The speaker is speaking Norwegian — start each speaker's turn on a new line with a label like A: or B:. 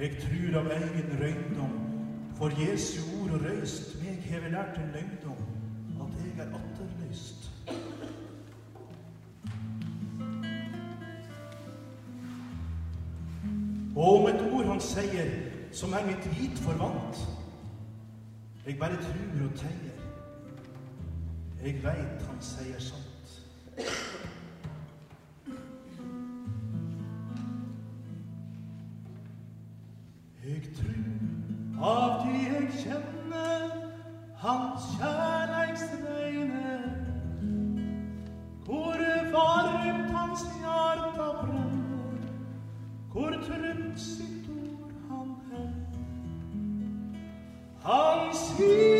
A: Jeg tror av egen røyndom, for Jesu ord og røyst, meg hever lært en løgndom, at jeg atterløst. Og om et ord han sier, som mitt vit forvant, jeg bare tror og teier. Jeg vet han sier sant. Jeg tror av de jeg kjenner hans kjærleiksreine, hvor varmt hans hjerte brenner, hvor trygt sitt ord han er. Han sier